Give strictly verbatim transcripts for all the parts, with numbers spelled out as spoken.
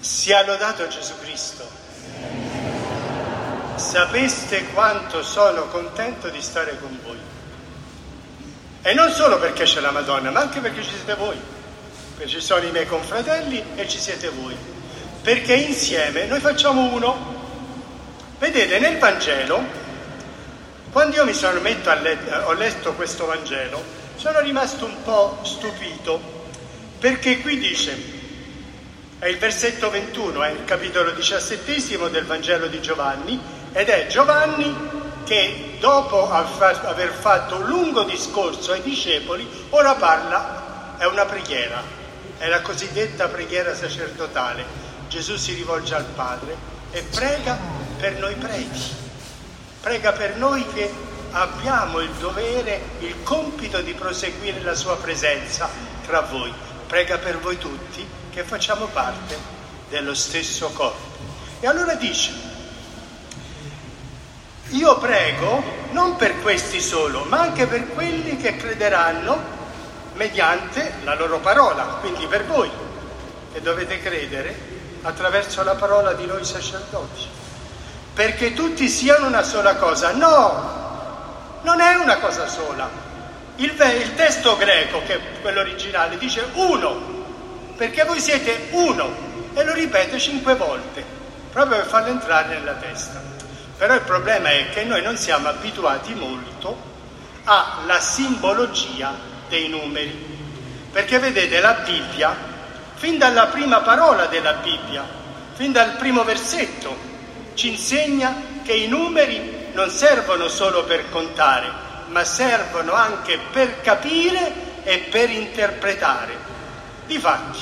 Sia lodato Gesù Cristo. Sapeste quanto sono contento di stare con voi. E non solo perché c'è la Madonna, ma anche perché ci siete voi. Perché ci sono i miei confratelli e ci siete voi. Perché insieme noi facciamo uno. Vedete, nel Vangelo, quando io mi sono metto a let- ho letto questo Vangelo, sono rimasto un po' stupito, perché qui dice, è il versetto ventuno, è il capitolo diciassettesimo del Vangelo di Giovanni, ed è Giovanni che dopo aver fatto un lungo discorso ai discepoli, ora parla, è una preghiera, è la cosiddetta preghiera sacerdotale. Gesù si rivolge al Padre e prega per noi preti, prega per noi che abbiamo il dovere, il compito di proseguire la sua presenza tra voi, prega per voi tutti che facciamo parte dello stesso corpo. E allora dice, io prego non per questi solo, ma anche per quelli che crederanno mediante la loro parola, quindi per voi che dovete credere attraverso la parola di noi sacerdoti, perché tutti siano una sola cosa. No, non è una cosa sola. Il, il testo greco, che è quello originale, dice uno, perché voi siete uno, e lo ripete cinque volte, proprio per farlo entrare nella testa. Però il problema è che noi non siamo abituati molto alla simbologia dei numeri, perché vedete, la Bibbia, fin dalla prima parola della Bibbia, fin dal primo versetto, ci insegna che i numeri non servono solo per contare, ma servono anche per capire e per interpretare. Difatti,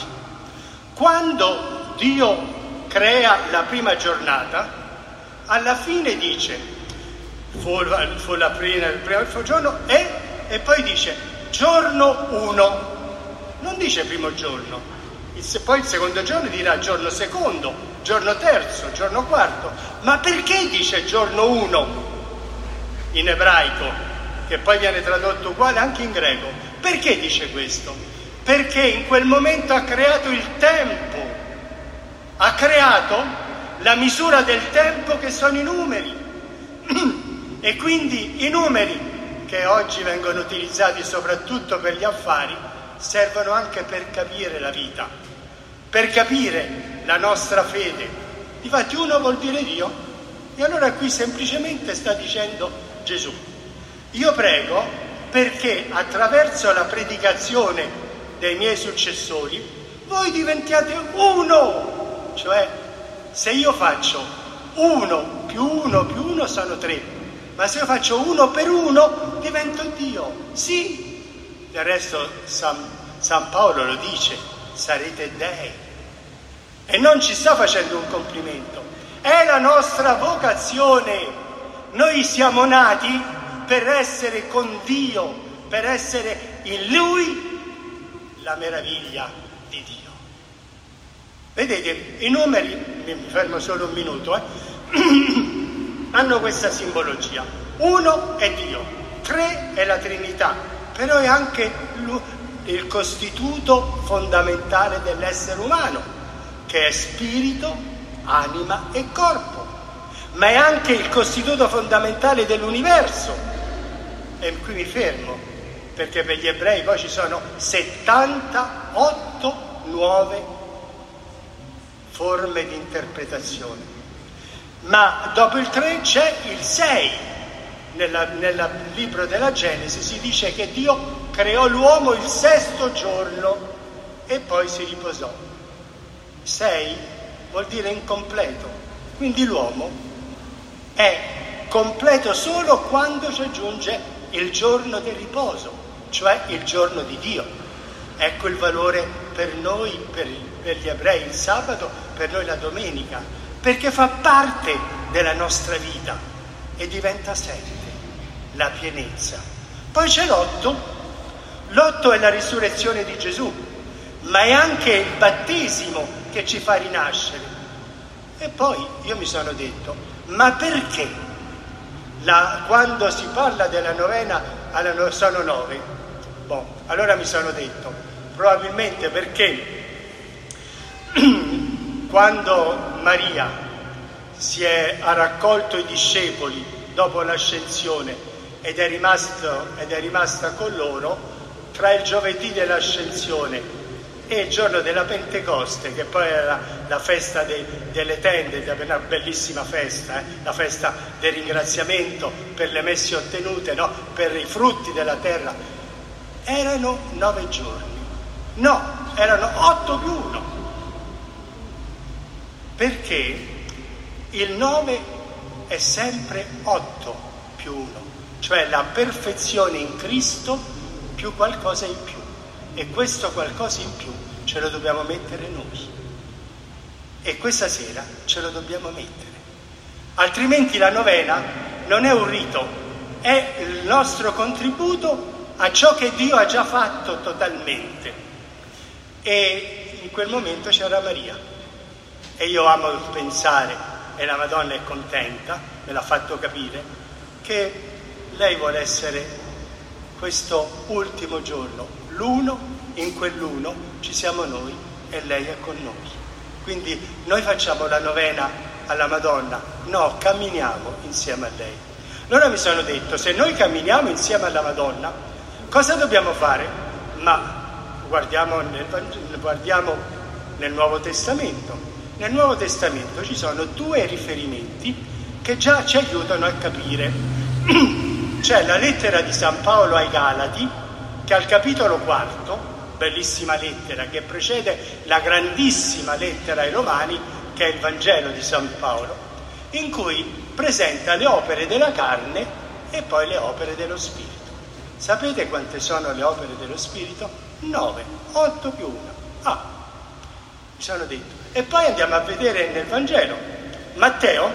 quando Dio crea la prima giornata, alla fine dice, fu, fu la prima, il primo giorno e, e poi dice giorno uno, non dice primo giorno, il, poi il secondo giorno dirà giorno secondo, giorno terzo, giorno quarto, ma perché dice giorno uno in ebraico, che poi viene tradotto uguale anche in greco? Perché dice questo? Perché in quel momento ha creato il tempo, ha creato la misura del tempo che sono i numeri. E quindi i numeri, che oggi vengono utilizzati soprattutto per gli affari, servono anche per capire la vita, per capire la nostra fede. Difatti uno vuol dire Dio, e allora qui semplicemente sta dicendo Gesù. Io prego perché attraverso la predicazione dei miei successori voi diventiate uno, cioè se io faccio uno più uno più uno sono tre, ma se io faccio uno per uno divento Dio. Sì, del resto San, San Paolo lo dice, sarete dei, e non ci sta facendo un complimento, è la nostra vocazione. Noi siamo nati per essere con Dio, per essere in Lui la meraviglia di Dio. Vedete, i numeri, mi fermo solo un minuto, eh, hanno questa simbologia. Uno è Dio, tre è la Trinità, però è anche il costituto fondamentale dell'essere umano, che è spirito, anima e corpo, ma è anche il costituto fondamentale dell'universo. E qui mi fermo, perché per gli ebrei poi ci sono settantotto nuove forme di interpretazione, ma dopo il tre c'è il sei. Nella, nel libro della Genesi si dice che Dio creò l'uomo il sesto giorno e poi si riposò. Sei vuol dire incompleto, quindi l'uomo è completo solo quando ci aggiunge il giorno del riposo, cioè il giorno di Dio. Ecco il valore per noi, per, per gli ebrei il sabato, per noi la domenica, perché fa parte della nostra vita e diventa sette, la pienezza. Poi c'è l'otto, l'otto è la risurrezione di Gesù, ma è anche il battesimo che ci fa rinascere. E poi io mi sono detto, ma perché la, quando si parla della novena alla, sono nove? Bon, allora mi sono detto, probabilmente perché quando Maria si è, ha raccolto i discepoli dopo l'ascensione ed è, rimasto, ed è rimasta con loro, tra il giovedì dell'ascensione e il giorno della Pentecoste, che poi era la festa dei, delle tende, una bellissima festa, eh? La festa del ringraziamento per le messe ottenute, no? Per i frutti della terra, erano nove giorni. No, erano otto più uno. Perché il nove è sempre otto più uno, cioè la perfezione in Cristo più qualcosa in più. E questo qualcosa in più ce lo dobbiamo mettere noi. E questa sera ce lo dobbiamo mettere. Altrimenti la novena non è un rito, è il nostro contributo a ciò che Dio ha già fatto totalmente. E in quel momento c'era Maria. E io amo pensare, e la Madonna è contenta, me l'ha fatto capire, che lei vuole essere questo ultimo giorno. L'uno, in quell'uno ci siamo noi e lei è con noi. Quindi noi facciamo la novena alla Madonna? No, camminiamo insieme a lei. Allora mi sono detto, se noi camminiamo insieme alla Madonna, cosa dobbiamo fare? Ma guardiamo nel, guardiamo nel Nuovo Testamento. Nel Nuovo Testamento ci sono due riferimenti che già ci aiutano a capire. C'è la lettera di San Paolo ai Galati, che al capitolo quarto, bellissima lettera che precede la grandissima lettera ai Romani, che è il Vangelo di San Paolo, in cui presenta le opere della carne e poi le opere dello Spirito. Sapete quante sono le opere dello Spirito? Nove, otto più una. Ah, mi sono detto. E poi andiamo a vedere nel Vangelo. Matteo,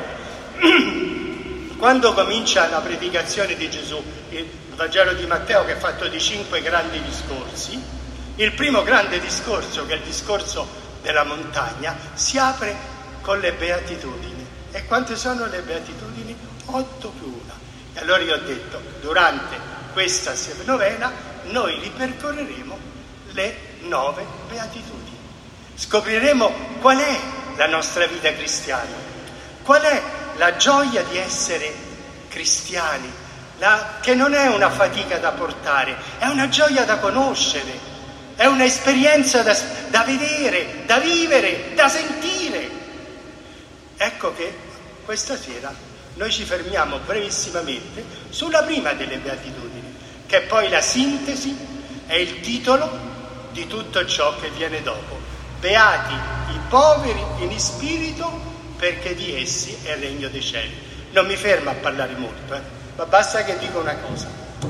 quando comincia la predicazione di Gesù, il Vangelo di Matteo, che è fatto di cinque grandi discorsi, il primo grande discorso, che è il discorso della montagna, si apre con le beatitudini. E quante sono le beatitudini? Otto più una. E allora io ho detto, durante questa novena noi ripercorreremo le nove beatitudini. Scopriremo qual è la nostra vita cristiana, qual è la gioia di essere cristiani, La, che non è una fatica da portare, è una gioia da conoscere, è un'esperienza da, da vedere, da vivere, da sentire. Ecco che questa sera noi ci fermiamo brevissimamente sulla prima delle beatitudini, che è poi la sintesi, è il titolo di tutto ciò che viene dopo. Beati i poveri in spirito, perché di essi è il regno dei cieli. Non mi fermo a parlare molto, eh. Ma basta che dico una cosa.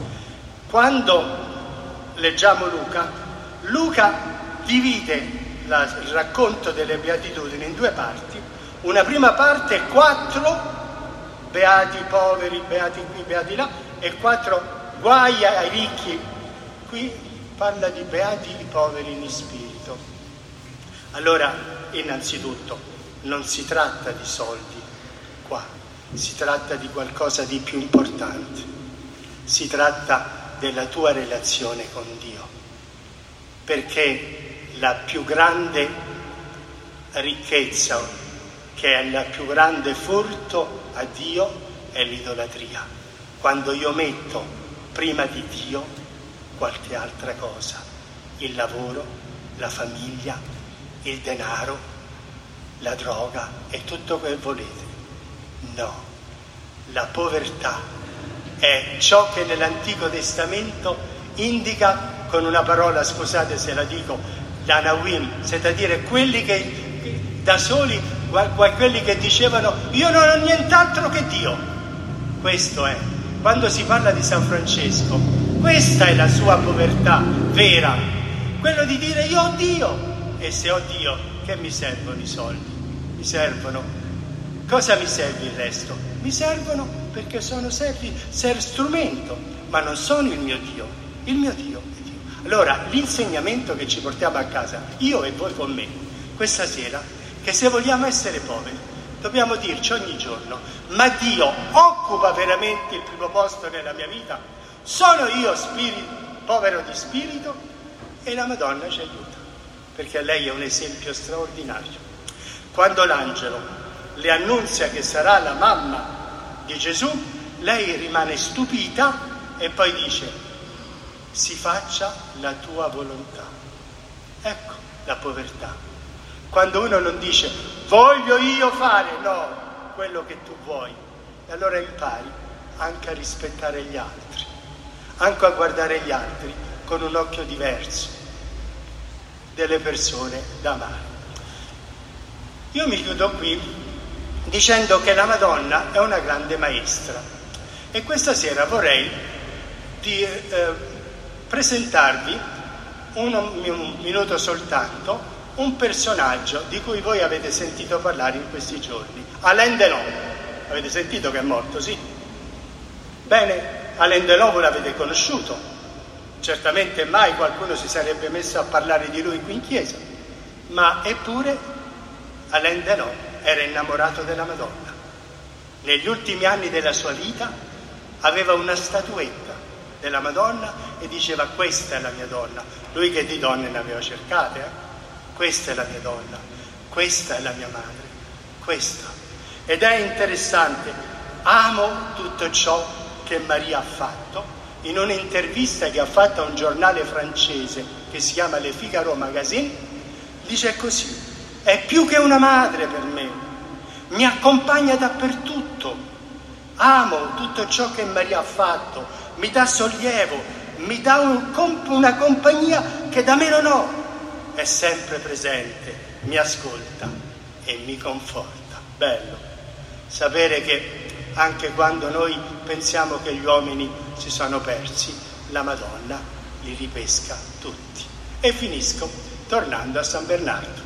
Quando leggiamo Luca, Luca divide la, il racconto delle beatitudini in due parti. Una prima parte, quattro beati poveri, beati qui, beati là, e quattro guai ai ricchi. Qui parla di beati i poveri in spirito. Allora, innanzitutto, non si tratta di soldi qua. Si tratta di qualcosa di più importante, si tratta della tua relazione con Dio, perché la più grande ricchezza, che è il più grande furto a Dio, è l'idolatria. Quando io metto prima di Dio qualche altra cosa, il lavoro, la famiglia, il denaro, la droga e tutto quel volete. No, la povertà è ciò che nell'Antico Testamento indica con una parola, scusate se la dico, l'anawim, cioè da dire quelli che da soli, quelli che dicevano io non ho nient'altro che Dio. Questo è, quando si parla di San Francesco, questa è la sua povertà vera, quello di dire io ho Dio, e se ho Dio che mi servono i soldi? Mi servono. Cosa mi serve il resto? Mi servono perché sono servi, ser strumento, ma non sono il mio Dio. Il mio Dio è Dio. Allora, l'insegnamento che ci portiamo a casa, io e voi con me, questa sera, che se vogliamo essere poveri, dobbiamo dirci ogni giorno, ma Dio occupa veramente il primo posto nella mia vita? Sono io spirito, povero di spirito? E la Madonna ci aiuta, perché lei è un esempio straordinario. Quando l'angelo le annunzia che sarà la mamma di Gesù, lei rimane stupita e poi dice: si faccia la tua volontà. Ecco la povertà. Quando uno non dice voglio io fare, no, quello che tu vuoi, e allora impari anche a rispettare gli altri, anche a guardare gli altri con un occhio diverso, delle persone da amare. Io mi chiudo qui dicendo che la Madonna è una grande maestra e questa sera vorrei di eh, presentarvi un, un minuto soltanto un personaggio di cui voi avete sentito parlare in questi giorni, Alain Delon. Avete sentito che è morto, sì? Bene, Alain Delon voi l'avete conosciuto, certamente mai qualcuno si sarebbe messo a parlare di lui qui in chiesa, ma eppure Alain Delon era innamorato della Madonna. Negli ultimi anni della sua vita aveva una statuetta della Madonna e diceva: questa è la mia donna. Lui che di donne ne aveva cercate, eh? Questa è la mia donna, questa è la mia madre, questa. Ed è interessante, amo tutto ciò che Maria ha fatto. In un'intervista che ha fatto a un giornale francese che si chiama Le Figaro Magazine, dice così: è più che una madre per me, mi accompagna dappertutto, amo tutto ciò che Maria ha fatto, mi dà sollievo, mi dà un, una compagnia che da me non ho, è sempre presente, mi ascolta e mi conforta. Bello sapere che anche quando noi pensiamo che gli uomini si sono persi, la Madonna li ripesca tutti. E finisco tornando a San Bernardo.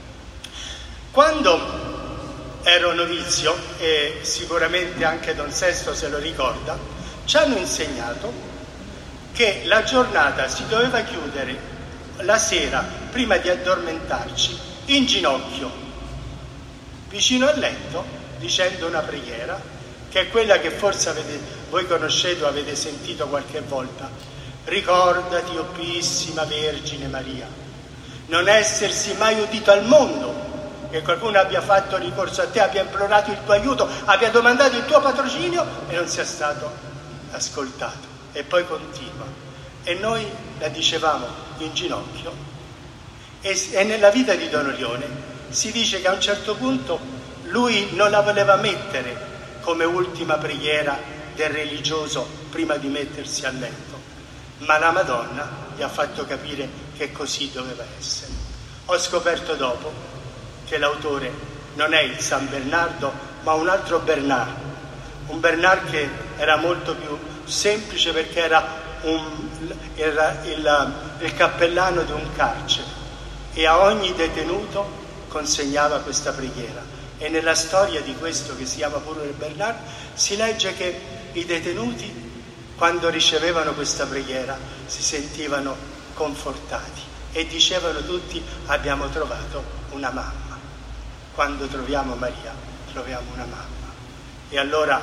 Quando ero novizio, e sicuramente anche Don Sesto se lo ricorda, ci hanno insegnato che la giornata si doveva chiudere la sera, prima di addormentarci, in ginocchio, vicino al letto, dicendo una preghiera, che è quella che forse avete, voi conoscete o avete sentito qualche volta: ricordati, o Pissima Vergine Maria, non essersi mai udito al mondo, che qualcuno abbia fatto ricorso a te, abbia implorato il tuo aiuto, abbia domandato il tuo patrocinio e non sia stato ascoltato. E poi continua. E noi la dicevamo in ginocchio. E, e nella vita di Don Orione si dice che a un certo punto lui non la voleva mettere come ultima preghiera del religioso prima di mettersi a letto, ma la Madonna gli ha fatto capire che così doveva essere. Ho scoperto dopo che l'autore non è il San Bernardo, ma un altro Bernard, un Bernard che era molto più semplice, perché era, un, era il, il cappellano di un carcere e a ogni detenuto consegnava questa preghiera. E nella storia di questo, che si chiama pure Bernard, si legge che i detenuti, quando ricevevano questa preghiera, si sentivano confortati e dicevano tutti: abbiamo trovato una mamma. Quando troviamo Maria, troviamo una mamma. E allora,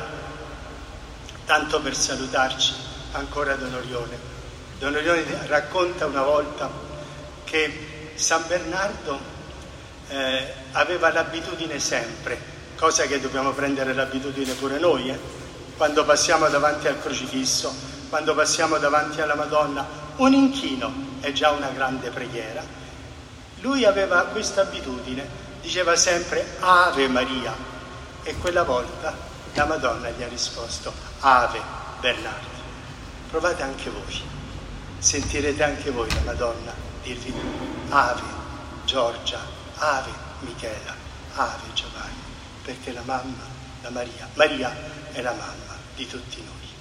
tanto per salutarci, ancora Don Orione. Don Orione racconta una volta che San Bernardo eh, aveva l'abitudine sempre, cosa che dobbiamo prendere l'abitudine pure noi, eh? Quando passiamo davanti al crocifisso, quando passiamo davanti alla Madonna, un inchino è già una grande preghiera. Lui aveva questa abitudine, diceva sempre Ave Maria, e quella volta la Madonna gli ha risposto Ave Bernardo. Provate anche voi, sentirete anche voi la Madonna dirvi Ave Giorgia, Ave Michela, Ave Giovanni, perché la mamma, la Maria, Maria è la mamma di tutti noi.